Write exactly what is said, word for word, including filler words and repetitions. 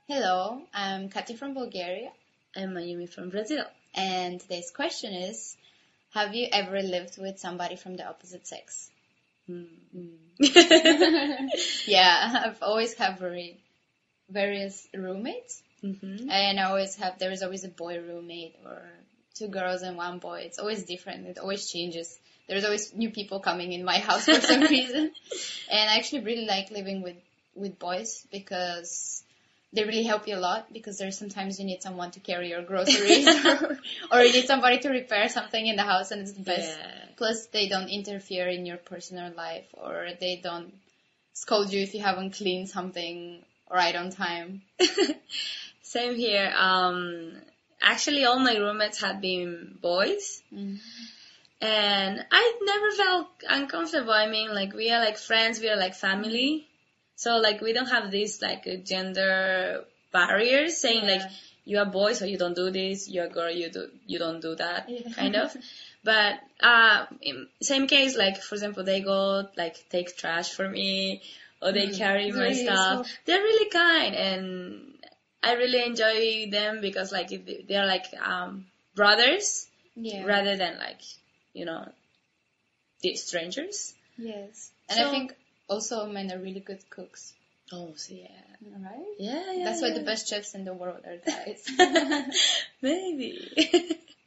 Hello, I'm Katy from Bulgaria, I'm Mayumi from Brazil. and today's question is, have you ever lived with somebody from the opposite sex? Mm. Yeah, I've always had very various roommates, hmm and I always have, there is always a boy roommate or two girls and one boy. It's always different. It always changes. There's always new people coming in my house for some reason. And I actually really like living with, with boys because they really help you a lot, because there's sometimes you need someone to carry your groceries or, or you need somebody to repair something in the house, and it's the best. Yeah. Plus, they don't interfere in your personal life, or they don't scold you if you haven't cleaned something right on time. Same here. Um, actually, all my roommates had been boys, Mm. and I never felt uncomfortable. I mean, like, we are like friends, we are like family. So, like, we don't have these, like, uh, gender barriers saying, Yeah. like, you are boy, so you don't do this, you're a girl, you, do, you don't do that, Yeah. kind of. But, uh, in same case, like, for example, they go, like, take trash for me, or they Mm. carry my Very stuff. useful. They're really kind, and I really enjoy them because, like, if they're, like, um, brothers, Yeah. rather than, like, you know, the strangers. Yes. And So- I think also men are really good cooks. Oh, so yeah. Right? Yeah, yeah. That's why yeah. the best chefs in the world are guys. Maybe.